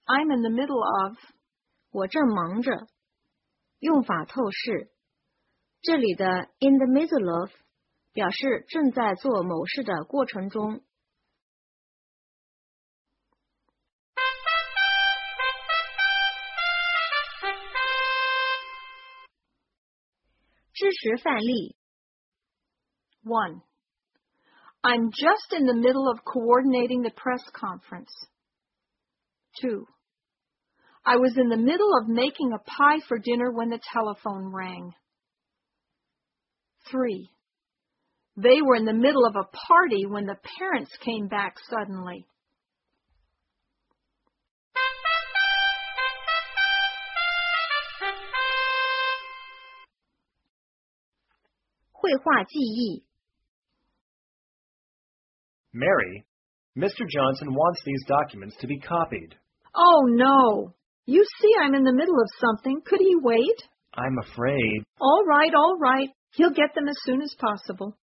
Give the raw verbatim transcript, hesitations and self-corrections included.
I'm in the middle of. 我正忙着。用法透视。这里的 in the middle of 表示正在做某事的过程中。知识范例 one. I'm just in the middle of coordinating the press conference. two. I was in the middle of making a pie for dinner when the telephone rang. three. They were in the middle of a party when the parents came back suddenly. 绘画记忆 Mary, Mister Johnson wants these documents to be copied. Oh, no. You see I'm in the middle of something. Could he wait? I'm afraid. All right, all right. He'll get them as soon as possible.